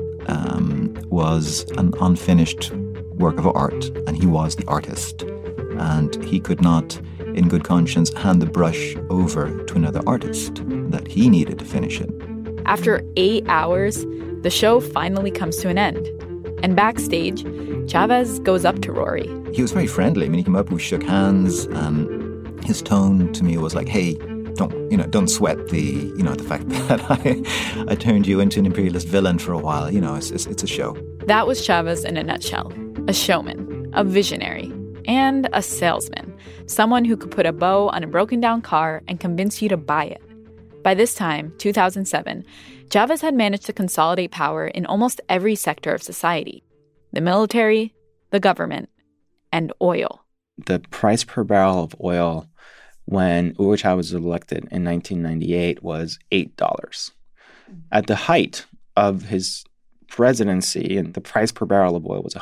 Speaker 13: was an unfinished work of art, and he was the artist, and he could not, in good conscience, hand the brush over to another artist, that he needed to finish it.
Speaker 7: After 8 hours, the show finally comes to an end. And backstage, Chavez goes up to Rory.
Speaker 13: He was very friendly. I mean, he came up, we shook hands, and his tone to me was like, hey, don't sweat the fact that I turned you into an imperialist villain for a while. You know, it's a show.
Speaker 7: That was Chavez in a nutshell. A showman, a visionary, and a salesman. Someone who could put a bow on a broken-down car and convince you to buy it. By this time, 2007, Chavez had managed to consolidate power in almost every sector of society. The military, the government, and oil.
Speaker 15: The price per barrel of oil when Hugo Chavez was elected in 1998 was $8. At the height of his presidency, and the price per barrel of oil was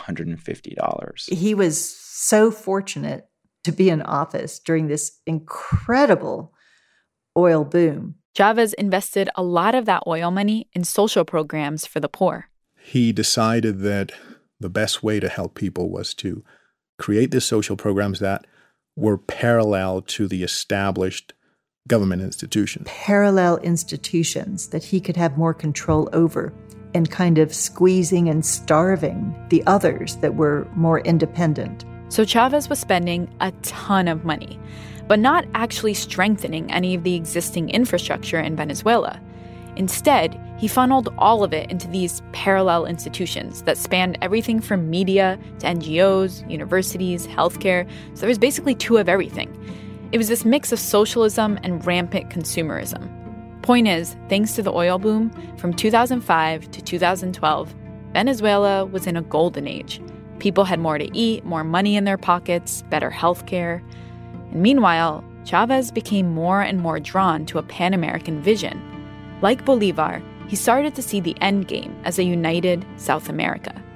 Speaker 15: $150.
Speaker 19: He was so fortunate to be in office during this incredible oil boom.
Speaker 7: Chavez invested a lot of that oil money in social programs for the poor.
Speaker 20: He decided that the best way to help people was to create these social programs that were parallel to the established government institutions.
Speaker 19: Parallel institutions that he could have more control over, and kind of squeezing and starving the others that were more independent.
Speaker 7: So Chavez was spending a ton of money, but not actually strengthening any of the existing infrastructure in Venezuela. Instead, he funneled all of it into these parallel institutions that spanned everything from media to NGOs, universities, healthcare. So there was basically 2 of everything. It was this mix of socialism and rampant consumerism. Point is, thanks to the oil boom, from 2005 to 2012, Venezuela was in a golden age. People had more to eat, more money in their pockets, better healthcare. And meanwhile, Chavez became more and more drawn to a Pan-American vision. Like Bolivar, he started to see the end game as a united South America.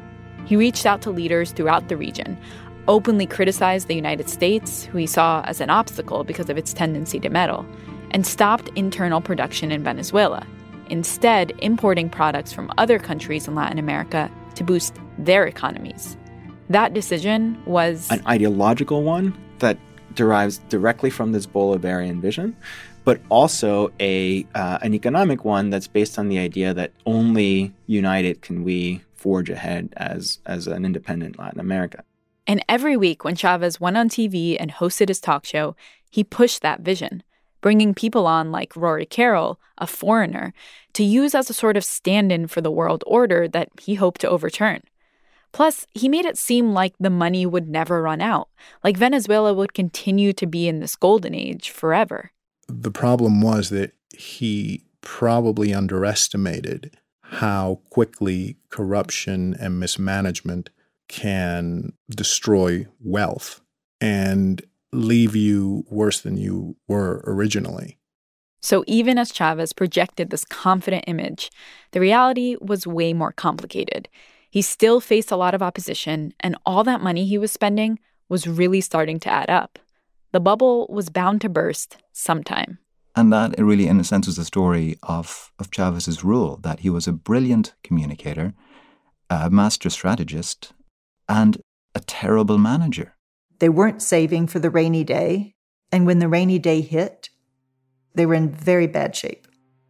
Speaker 7: He reached out to leaders throughout the region, openly criticized the United States, who he saw as an obstacle because of its tendency to meddle, and stopped internal production in Venezuela, instead importing products from other countries in Latin America to boost their economies. That decision was
Speaker 15: an ideological one that derives directly from this Bolivarian vision, but also an economic one that's based on the idea that only united can we forge ahead as an independent Latin America.
Speaker 7: And every week when Chavez went on TV and hosted his talk show, he pushed that vision, bringing people on like Rory Carroll, a foreigner, to use as a sort of stand-in for the world order that he hoped to overturn. Plus, he made it seem like the money would never run out, like Venezuela would continue to be in this golden age forever.
Speaker 20: The problem was that he probably underestimated how quickly corruption and mismanagement can destroy wealth and leave you worse than you were originally.
Speaker 7: So even as Chavez projected this confident image, the reality was way more complicated. He still faced a lot of opposition, and all that money he was spending was really starting to add up. The bubble was bound to burst sometime.
Speaker 13: And that really, in a sense, was the story of Chavez's rule, that he was a brilliant communicator, a master strategist, and a terrible manager.
Speaker 19: They weren't saving for the rainy day, and when the rainy day hit, they were in very bad shape.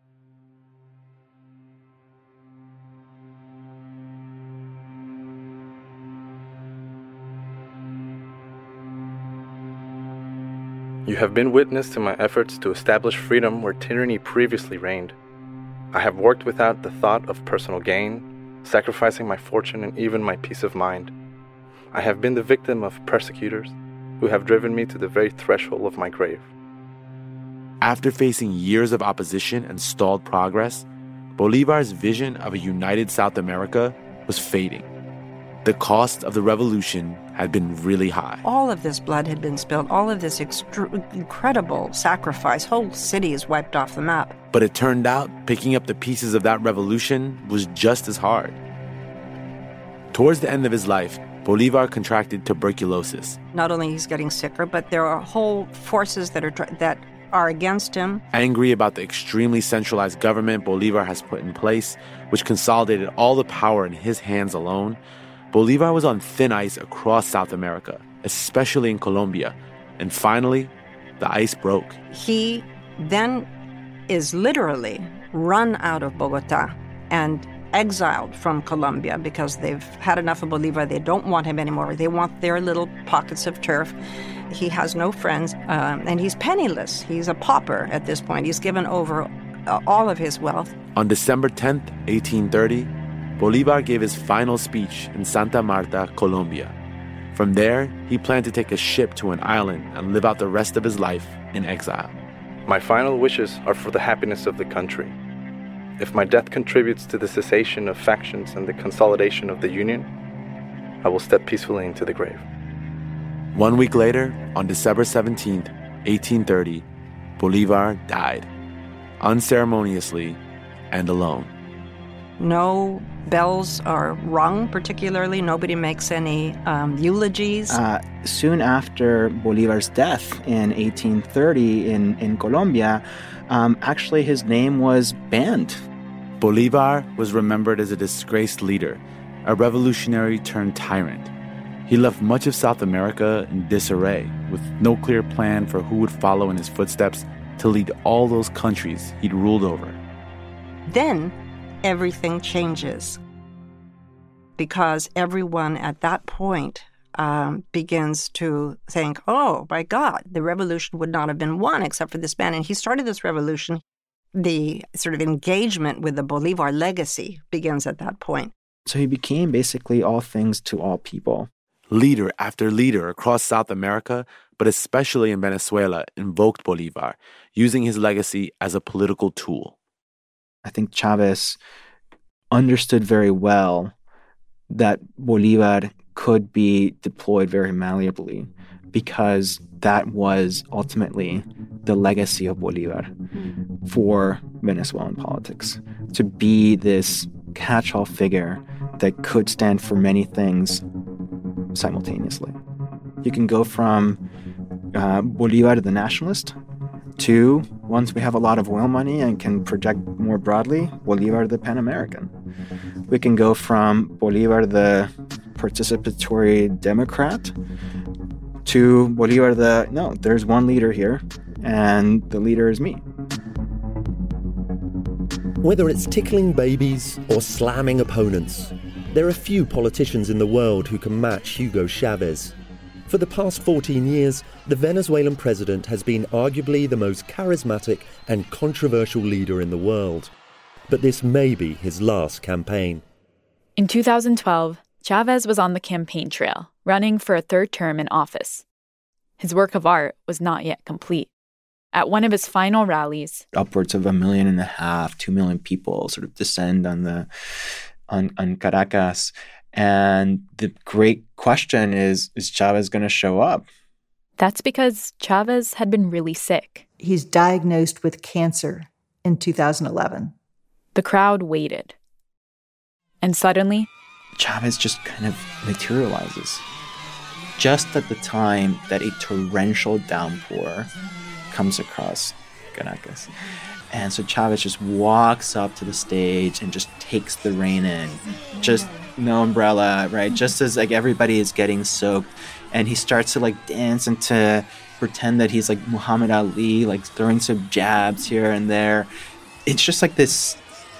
Speaker 2: You have been witness to my efforts to establish freedom where tyranny previously reigned. I have worked without the thought of personal gain, sacrificing my fortune and even my peace of mind. I have been the victim of persecutors who have driven me to the very threshold of my grave.
Speaker 17: After facing years of opposition and stalled progress, Bolivar's vision of a united South America was fading. The cost of the revolution had been really high.
Speaker 14: All of this blood had been spilled, all of this incredible sacrifice. Whole cities wiped off the map.
Speaker 17: But it turned out picking up the pieces of that revolution was just as hard. Towards the end of his life, Bolivar contracted tuberculosis.
Speaker 14: Not only he's getting sicker, but there are whole forces that are against him.
Speaker 17: Angry about the extremely centralized government Bolivar has put in place, which consolidated all the power in his hands alone, Bolivar was on thin ice across South America, especially in Colombia. And finally, the ice broke.
Speaker 14: He then is literally run out of Bogota and exiled from Colombia because they've had enough of Bolivar. They don't want him anymore. They want their little pockets of turf. He has no friends, and he's penniless. He's a pauper at this point. He's given over all of his wealth.
Speaker 17: On December 10th, 1830, Bolivar gave his final speech in Santa Marta, Colombia. From there, he planned to take a ship to an island and live out the rest of his life in exile.
Speaker 2: My final wishes are for the happiness of the country. If my death contributes to the cessation of factions and the consolidation of the Union, I will step peacefully into the grave.
Speaker 17: 1 week later, on December 17th, 1830, Bolivar died, unceremoniously and alone.
Speaker 14: No bells are rung, particularly. Nobody makes any eulogies.
Speaker 15: Soon after Bolivar's death in 1830 in Colombia, actually his name was banned.
Speaker 17: Bolivar was remembered as a disgraced leader, a revolutionary turned tyrant. He left much of South America in disarray, with no clear plan for who would follow in his footsteps to lead all those countries he'd ruled over.
Speaker 14: Then everything changes, because everyone at that point begins to think, oh, my God, the revolution would not have been won except for this man. And he started this revolution. The sort of engagement with the Bolivar legacy begins at that point.
Speaker 15: So he became basically all things to all people.
Speaker 17: Leader after leader across South America, but especially in Venezuela, invoked Bolivar, using his legacy as a political tool.
Speaker 15: I think Chavez understood very well that Bolivar could be deployed very malleably, because that was ultimately the legacy of Bolivar for Venezuelan politics, to be this catch-all figure that could stand for many things simultaneously. You can go from Bolivar the nationalist to, once we have a lot of oil money and can project more broadly, Bolivar the Pan-American. We can go from Bolivar the participatory Democrat to Bolivar the, no, there's one leader here, and the leader is me.
Speaker 10: Whether it's tickling babies or slamming opponents, there are few politicians in the world who can match Hugo Chavez. For the past 14 years, the Venezuelan president has been arguably the most charismatic and controversial leader in the world. But this may be his last campaign.
Speaker 7: In 2012, Chavez was on the campaign trail, running for a third term in office. His work of art was not yet complete. At one of his final rallies,
Speaker 15: upwards of 1.5 million, 2 million people sort of descend on Caracas. And the great question is Chavez going to show up?
Speaker 7: That's because Chavez had been really sick.
Speaker 19: He's diagnosed with cancer in 2011.
Speaker 7: The crowd waited. And suddenly,
Speaker 15: Chavez just kind of materializes. Just at the time that a torrential downpour comes across Caracas. And so Chavez just walks up to the stage and just takes the rain in. Just no umbrella, right? Just as like everybody is getting soaked. And he starts to like dance and to pretend that he's like Muhammad Ali, like throwing some jabs here and there. It's just like this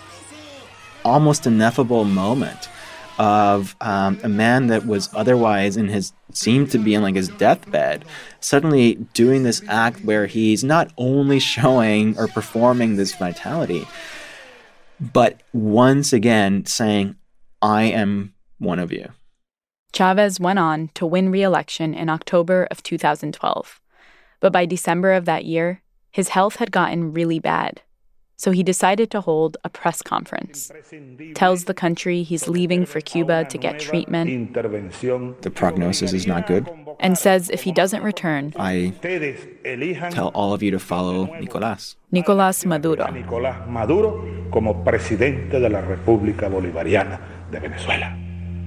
Speaker 15: almost ineffable moment of a man that was otherwise seemed to be in like his deathbed, suddenly doing this act where he's not only showing or performing this vitality, but once again saying, I am one of you.
Speaker 7: Chavez went on to win re-election in October of 2012. But by December of that year, his health had gotten really bad. So he decided to hold a press conference, tells the country he's leaving for Cuba to get treatment.
Speaker 15: The prognosis is not good.
Speaker 7: And says if he doesn't return,
Speaker 15: I tell all of you to follow Nicolás.
Speaker 7: Nicolás Maduro.
Speaker 6: Nicolás Maduro como presidente de la República Bolivariana de Venezuela.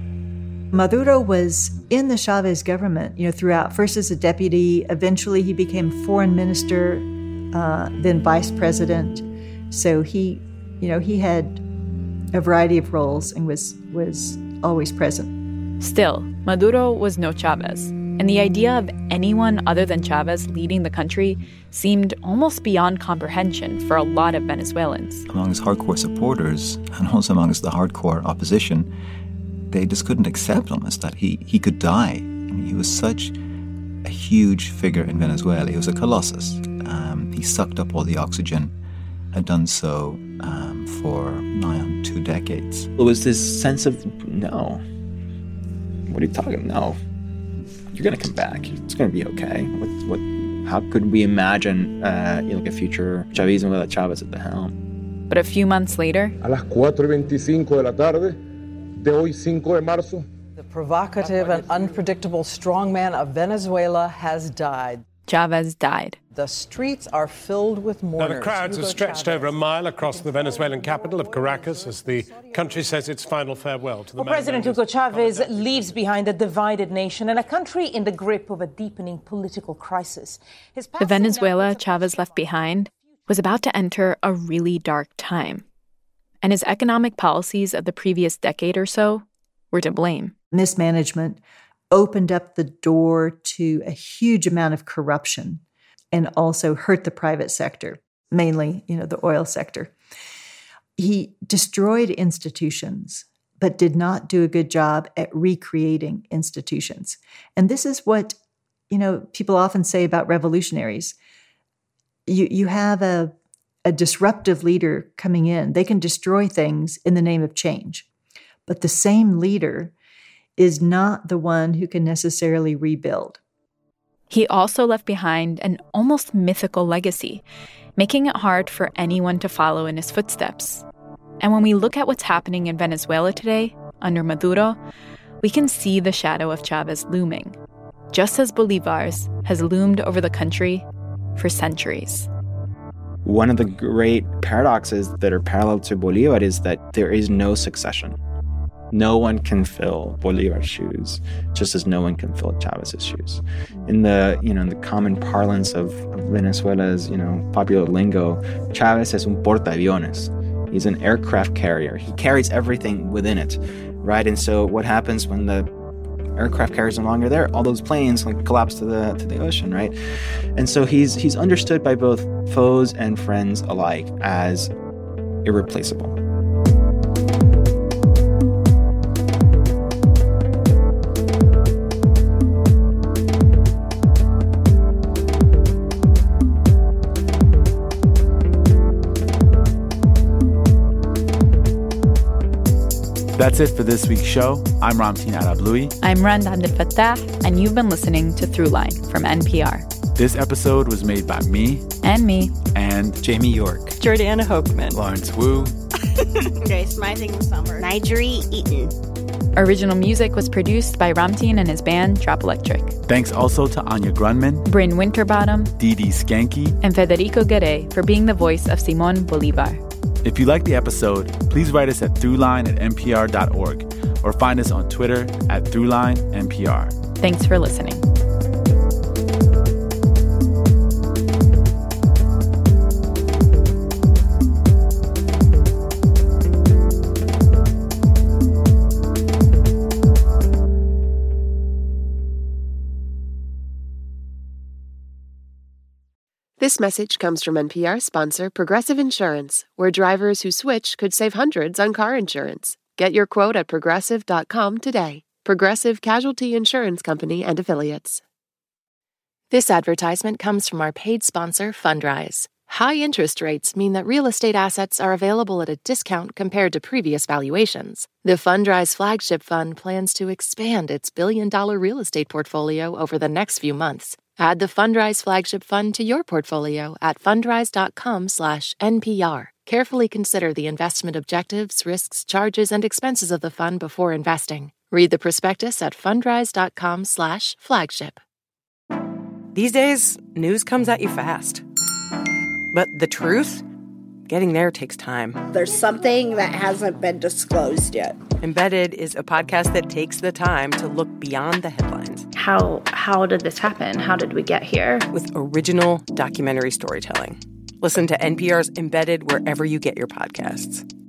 Speaker 19: Maduro was in the Chavez government, throughout. First as a deputy, eventually he became foreign minister, then vice president. So he had a variety of roles and was always present.
Speaker 7: Still, Maduro was no Chavez, and the idea of anyone other than Chavez leading the country seemed almost beyond comprehension for a lot of Venezuelans.
Speaker 13: Among his hardcore supporters, and also amongst the hardcore opposition, they just couldn't accept almost that he could die. I mean, he was such a huge figure in Venezuela. He was a colossus. He sucked up all the oxygen. Had done so for nigh on 2 decades.
Speaker 15: It was this sense of, no. What are you talking about? No. You're going to come back. It's going to be okay. How could we imagine like a future Chavismo without Chavez at the helm?
Speaker 7: But a few months later,
Speaker 6: a las 4:25 de la tarde de hoy 5 de marzo,
Speaker 4: the provocative and unpredictable strongman of Venezuela has died.
Speaker 7: Chavez died.
Speaker 4: The streets are filled with mourners.
Speaker 22: Now, the crowds are stretched over a mile across the Venezuelan capital of Caracas as the country says its final farewell to the man.
Speaker 23: President Hugo Chavez leaves behind a divided nation and a country in the grip of a deepening political crisis.
Speaker 7: The Venezuela Chavez left behind was about to enter a really dark time. And his economic policies of the previous decade or so were to blame.
Speaker 19: Mismanagement opened up the door to a huge amount of corruption and also hurt the private sector, mainly, the oil sector. He destroyed institutions, but did not do a good job at recreating institutions. And this is what, people often say about revolutionaries. You have a disruptive leader coming in. They can destroy things in the name of change. But the same leader is not the one who can necessarily rebuild.
Speaker 7: He also left behind an almost mythical legacy, making it hard for anyone to follow in his footsteps. And when we look at what's happening in Venezuela today, under Maduro, we can see the shadow of Chavez looming, just as Bolivar's has loomed over the country for centuries.
Speaker 15: One of the great paradoxes that are parallel to Bolivar is that there is no succession. No one can fill Bolivar's shoes, just as no one can fill Chavez's shoes. In the common parlance of Venezuela's, popular lingo, Chavez es un portaaviones. He's an aircraft carrier. He carries everything within it, right? And so what happens when the aircraft carriers no longer there? All those planes collapse to the ocean, right? And so he's understood by both foes and friends alike as irreplaceable.
Speaker 3: That's it for this week's show. I'm Ramtin Arablouei.
Speaker 7: I'm Rand Abdel Fattah, and you've been listening to Throughline from NPR.
Speaker 3: This episode was made by me.
Speaker 7: And me.
Speaker 3: And
Speaker 5: Jamie York.
Speaker 14: Jordana Hochman.
Speaker 5: Lawrence Wu.
Speaker 8: Grace Mizing Summer. Nigeri Eaton.
Speaker 7: Original music was produced by Ramtin and his band, Drop Electric.
Speaker 3: Thanks also to Anya Grunman,
Speaker 7: Bryn Winterbottom,
Speaker 3: Didi Skanky,
Speaker 7: and Federico Garay for being the voice of Simon Bolivar.
Speaker 3: If you like the episode, please write us at throughline@npr.org or find us on Twitter at throughlinenpr.
Speaker 7: Thanks for listening.
Speaker 1: This message comes from NPR sponsor Progressive Insurance, where drivers who switch could save hundreds on car insurance. Get your quote at Progressive.com today. Progressive Casualty Insurance Company and Affiliates. This advertisement comes from our paid sponsor, Fundrise. High interest rates mean that real estate assets are available at a discount compared to previous valuations. The Fundrise Flagship Fund plans to expand its billion-dollar real estate portfolio over the next few months. Add the Fundrise Flagship Fund to your portfolio at fundrise.com/NPR. Carefully consider the investment objectives, risks, charges, and expenses of the fund before investing. Read the prospectus at fundrise.com/flagship.
Speaker 12: These days, news comes at you fast. But the truth? Getting there takes time.
Speaker 8: There's something that hasn't been disclosed yet.
Speaker 12: Embedded is a podcast that takes the time to look beyond the headlines.
Speaker 7: How did this happen? How did we get here?
Speaker 12: With original documentary storytelling. Listen to NPR's Embedded wherever you get your podcasts.